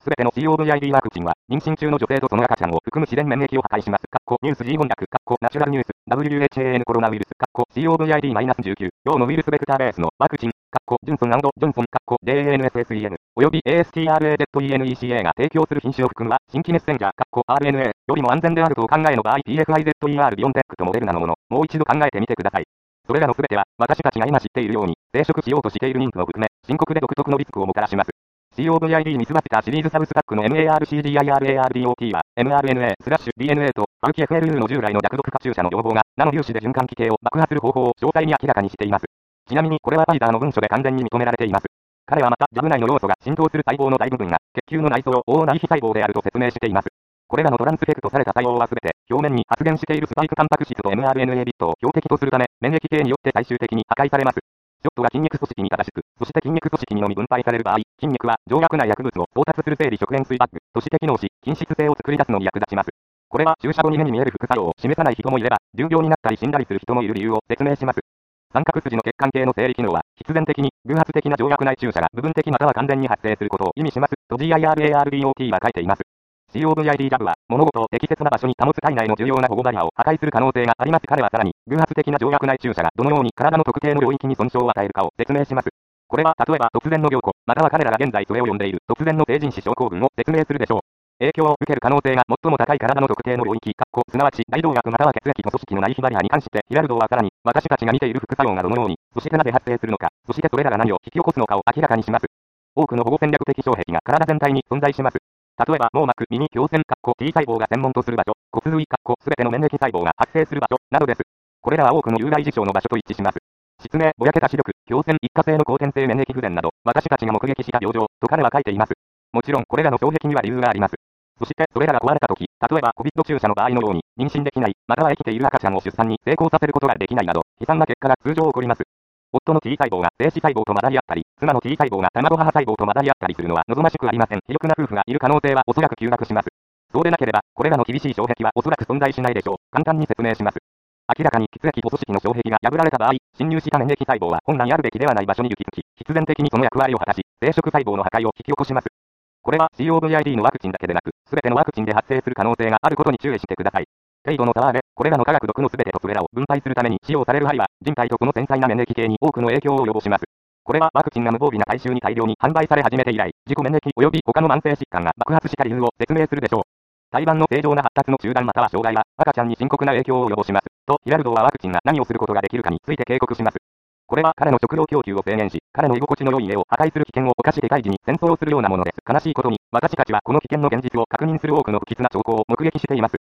すべての COVID ワクチンは、妊娠中の女性とその赤ちゃんを含む自然免疫を破壊します。ニュース G 翻訳、ナチュラルニュース、WHAN コロナウイルス、COVID-19、用のウイルスベクターベースのワクチン、ジョンソン&ジョンソン、JANSSEN、および ASTRAZENECA が提供する品種を含むは、新規メッセンジャー、RNA よりも安全であるとお考えの場合、PFIZER ビオンテックとモデルナのもの、もう一度考えてみてください。それらのすべては、私たちが今知っているように、生殖しようとしている妊婦を含め、深刻で独特のリスクをもたらします。COVID ミスバスターシリーズサブスタックの MARCGIRARDOT は、mRNA/DNA と、アルキ FLU の従来の弱毒化注射の両方が、ナノ粒子で循環器系を爆破する方法を詳細に明らかにしています。ちなみにこれはファイザーの文書で完全に認められています。彼はまた、ジャブ内の要素が浸透する細胞の大部分が、血球の内層、内皮細胞であると説明しています。これらのトランスフェクトされた細胞はすべて、表面に発現しているスパイクタンパク質と mRNA ビットを標的とするため、免疫系によって最終的に破壊されます。ショットが筋肉組織に正しく、そして筋肉組織にのみ分配される場合、筋肉は常薬内薬物を到達する生理食塩水バッグとして機能し、筋質性を作り出すのに役立ちます。これは注射後に目に見える副作用を示さない人もいれば、重病になったり死んだりする人もいる理由を説明します。三角筋の血管系の生理機能は、必然的に偶発的な常薬内注射が部分的または完全に発生することを意味します。と GIRARDOT は書いています。COVID ジャブは、物事を適切な場所に保つ体内の重要な保護バリアを破壊する可能性があります。彼はさらに、偶発的な常薬内注射がどのように体の特定の領域に損傷を与えるかを説明します。これは、例えば突然の病故、または彼らが現在それを呼んでいる突然の成人死症候群を説明するでしょう。影響を受ける可能性が最も高い体の特定の領域、すなわち大動脈または血液の組織の内皮バリアに関して、ヒラルドはさらに、私たちが見ている副作用がどのように、そしてなぜ発生するのか、そしてそれらが何を引き起こすのかを明らかにします。多くの保護戦略的障壁が体全体に存在します。例えば、網膜、耳、胸腺、T 細胞が専門とする場所、骨髄、すべての免疫細胞が発生する場所、などです。これらは多くの有害事象の場所と一致します。失明、ぼやけた視力、胸腺、一過性の後天性免疫不全など、私たちが目撃した病状、と彼は書いています。もちろん、これらの障壁には理由があります。そして、それらが壊れたとき、例えば、COVID 注射の場合のように、妊娠できない、または生きている赤ちゃんを出産に成功させることができないなど、悲惨な結果が通常起こります。夫の T 細胞が精子細胞と混ざり合ったり、妻の T 細胞が卵母細胞と混ざり合ったりするのは望ましくありません。非力な夫婦がいる可能性はおそらく急落します。そうでなければ、これらの厳しい障壁はおそらく存在しないでしょう。簡単に説明します。明らかに血液と組織の障壁が破られた場合、侵入した免疫細胞は本来あるべきではない場所に行き着き、必然的にその役割を果たし、生殖細胞の破壊を引き起こします。これは COVID のワクチンだけでなく、すべてのワクチンで発生する可能性があることに注意してください。程度の差はね、これらの化学毒のすべてとそれらを分配するために使用される針は、人体とこの繊細な免疫系に多くの影響を及ぼします。これはワクチンが無防備な大衆に大量に販売され始めて以来、自己免疫及び他の慢性疾患が爆発した理由を説明するでしょう。胎盤の正常な発達の中断または障害は赤ちゃんに深刻な影響を及ぼします。と、ヒラルドはワクチンが何をすることができるかについて警告します。これは彼の食料供給を制限し、彼の居心地の良い家を破壊する危険を冒して胎児に戦争をするようなものです。悲しいことに、私たちはこの危険の現実を確認する多くの不吉な兆候を目撃しています。